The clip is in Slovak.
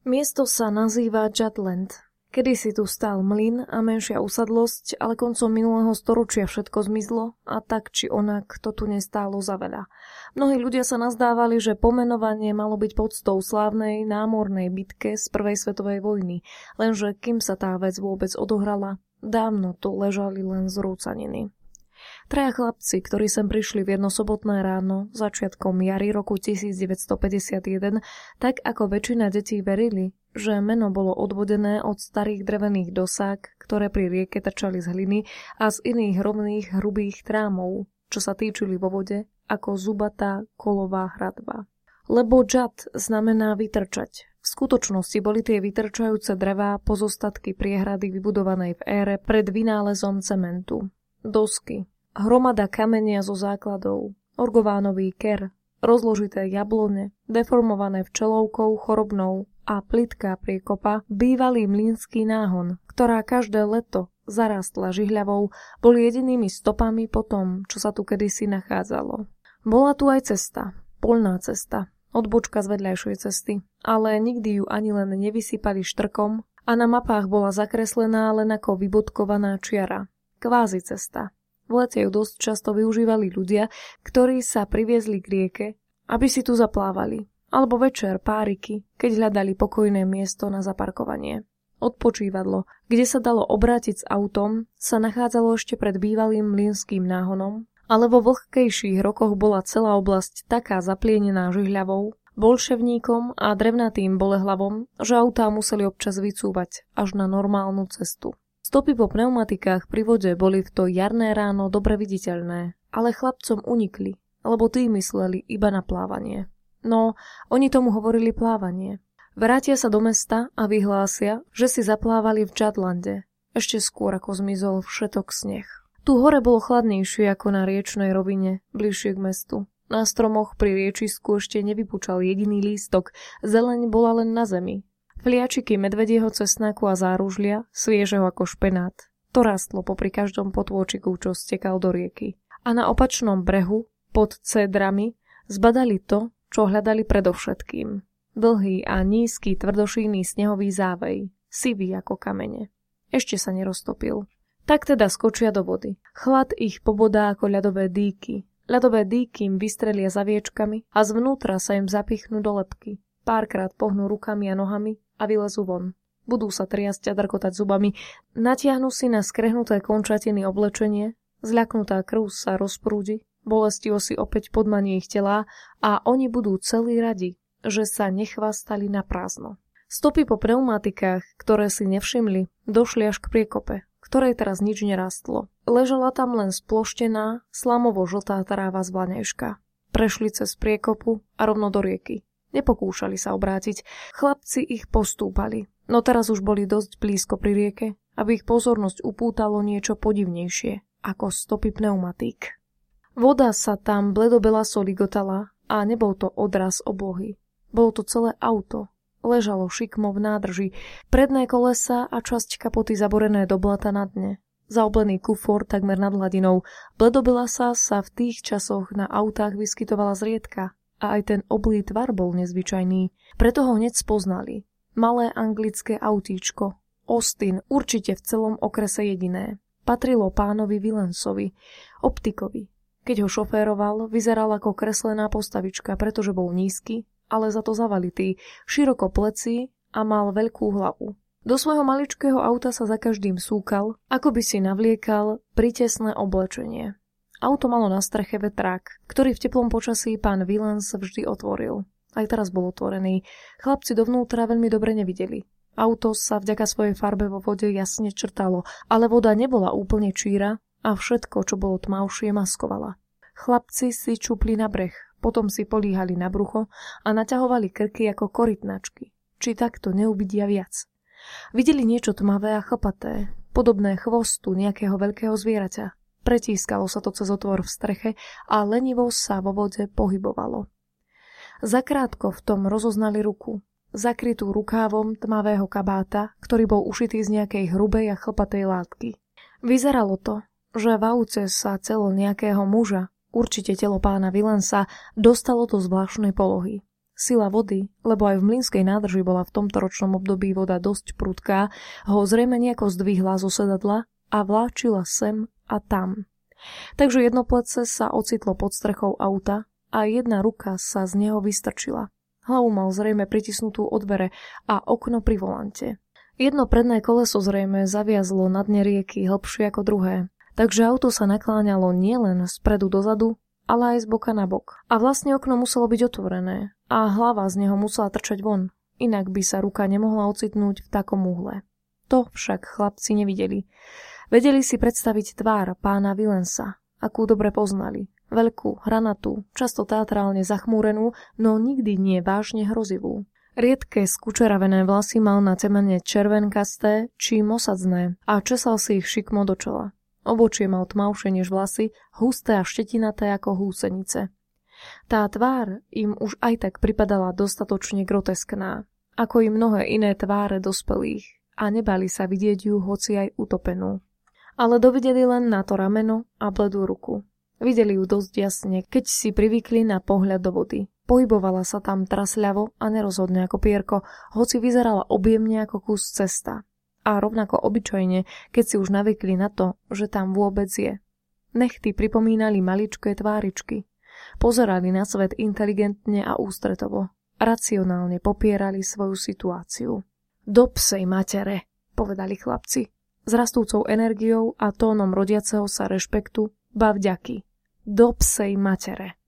Miesto sa nazýva Jutland. Kedysi tu stál mlyn a menšia usadlosť, ale koncom minulého storočia všetko zmizlo a tak či onak to tu nestálo za veľa. Mnohí ľudia sa nazdávali, že pomenovanie malo byť poctou slávnej námornej bitke z prvej svetovej vojny, lenže kým sa tá vec vôbec odohrala, dávno tu ležali len zrúcaniny. Traja chlapci, ktorí sem prišli v jedno sobotné ráno, začiatkom jary roku 1951, tak ako väčšina detí verili, že meno bolo odvodené od starých drevených dosák, ktoré pri rieke trčali z hliny a z iných rovných hrubých trámov, čo sa týčili vo vode ako zubatá kolová hradba. Lebo jut znamená vytrčať. V skutočnosti boli tie vytrčajúce drevá pozostatky priehrady vybudovanej v ére pred vynálezom cementu. Dosky, hromada kamenia zo základov, orgovánový ker, rozložité jablone, deformované včelovkou chorobnou a plitká priekopa, bývalý mlynský náhon, ktorá každé leto zarastla žihľavou, boli jedinými stopami po tom, čo sa tu kedysi nachádzalo. Bola tu aj cesta, poľná cesta, odbočka z vedľajšej cesty, ale nikdy ju ani len nevysypali štrkom a na mapách bola zakreslená len ako vybodkovaná čiara. Kvázi cesta. V lete ju dosť často využívali ľudia, ktorí sa priviezli k rieke, aby si tu zaplávali, alebo večer páriky, keď hľadali pokojné miesto na zaparkovanie. Odpočívadlo, kde sa dalo obrátiť s autom, sa nachádzalo ešte pred bývalým mlynským náhonom, ale vo vlhkejších rokoch bola celá oblasť taká zaplienená žihľavou, bolševníkom a drevnatým bolehlavom, že autá museli občas vycúvať až na normálnu cestu. Stopy po pneumatikách pri vode boli v to jarné ráno dobre viditeľné, ale chlapcom unikli, lebo tí mysleli iba na plávanie. No, oni tomu hovorili plávanie. Vrátia sa do mesta a vyhlásia, že si zaplávali v Jutlande, ešte skôr ako zmizol všetok sneh. Tu hore bolo chladnejšie ako na riečnej rovine, bližšie k mestu. Na stromoch pri riečisku ešte nevypučal jediný lístok, zeleň bola len na zemi. Fliačiky medvedieho cesnáku a záružlia, sviežeho ako špenát. To rastlo popri každom potôčiku, čo stekal do rieky. A na opačnom brehu, pod cédrami, zbadali to, čo hľadali predovšetkým. Dlhý a nízky tvrdošíjny snehový závej, sivý ako kamene. Ešte sa neroztopil. Tak teda skočia do vody. Chlad ich pobodá ako ľadové dýky. Ľadové dýky im vystrelia zaviečkami a zvnútra sa im zapichnú do lebky. Párkrát pohnú rukami a nohami a vylezú von. Budú sa triasť a drkotať zubami, natiahnu si na skrehnuté končatiny oblečenie, zľaknutá krv sa rozprúdi, bolestivo si opäť podmanie ich telá a oni budú celí radi, že sa nechvastali na prázdno. Stopy po pneumatikách, ktoré si nevšimli, došli až k priekope, ktorej teraz nič nerastlo. Ležala tam len sploštená, slamovo-žltá tráva z vlaňajška. Prešli cez priekopu a rovno do rieky. Nepokúšali sa obrátiť, chlapci ich postúpali, no teraz už boli dosť blízko pri rieke, aby ich pozornosť upútalo niečo podivnejšie, ako stopy pneumatík. Voda sa tam bledobelaso ligotala a nebol to odraz oblohy. Bolo to celé auto, ležalo šikmo v nádrži, predné kolesa a časť kapoty zaborené do blata na dne. Zaoblený kufor takmer nad hladinou, bledobelasa sa v tých časoch na autách vyskytovala zriedka. A aj ten oblý tvar bol nezvyčajný, preto ho hneď spoznali. Malé anglické autíčko, Austin, určite v celom okrese jediné. Patrilo pánovi Willensovi, optikovi. Keď ho šoféroval, vyzeral ako kreslená postavička, pretože bol nízky, ale za to zavalitý, široko plecí a mal veľkú hlavu. Do svojho maličkého auta sa za každým súkal, ako by si navliekal pritesné oblečenie. Auto malo na streche vetrák, ktorý v teplom počasí pán Willens vždy otvoril. Aj teraz bol otvorený. Chlapci dovnútra veľmi dobre nevideli. Auto sa vďaka svojej farbe vo vode jasne črtalo, ale voda nebola úplne číra a všetko, čo bolo tmavšie, maskovala. Chlapci si čupli na breh, potom si políhali na brucho a naťahovali krky ako korytnačky. Či takto neuvidia viac. Videli niečo tmavé a chlpaté, podobné chvostu nejakého veľkého zvieraťa. Pretískalo sa to cez otvor v streche a lenivo sa vo vode pohybovalo. Zakrátko v tom rozoznali ruku, zakrytú rukávom tmavého kabáta, ktorý bol ušitý z nejakej hrubej a chlpatej látky. Vyzeralo to, že v aute sa telo nejakého muža, určite telo pána Willensa, dostalo do zvláštnej polohy. Sila vody, lebo aj v mlynskej nádrži bola v tomto ročnom období voda dosť prudká, ho zrejme nejako zdvihla zo sedadla a vláčila sem a tam. Takže jedno plece sa ocitlo pod strechou auta a jedna ruka sa z neho vystrčila. Hlavu mal zrejme pritisnutú od dvere a okno pri volante. Jedno predné koleso zrejme zaviazlo na dne rieky hlbšie ako druhé, takže auto sa nakláňalo nielen spredu dozadu, ale aj z boka na bok. A vlastne okno muselo byť otvorené a hlava z neho musela trčať von, inak by sa ruka nemohla ocitnúť v takom uhle. To však chlapci nevideli. Vedeli si predstaviť tvár pána Willensa, akú dobre poznali. Veľkú, hranatú, často teatrálne zachmúrenú, no nikdy nie vážne hrozivú. Riedke skučeravené vlasy mal na temene červenkasté či mosadzné a česal si ich šikmo do čela. Obočie mal tmavšie než vlasy, husté a štetinaté ako húsenice. Tá tvár im už aj tak pripadala dostatočne groteskná, ako i mnohé iné tváre dospelých, a nebali sa vidieť ju hoci aj utopenú. Ale dovideli len na to rameno a bledú ruku. Videli ju dosť jasne, keď si privykli na pohľad do vody. Pohybovala sa tam trasľavo a nerozhodne ako pierko, hoci vyzerala objemne ako kus cesta. A rovnako obyčajne, keď si už navykli na to, že tam vôbec je. Nechty pripomínali maličké tváričky. Pozerali na svet inteligentne a ústretovo. Racionálne popierali svoju situáciu. Do psej matere, povedali chlapci, s rastúcou energiou a tónom rodiaceho sa rešpektu, ba vďaky. Do psej matere.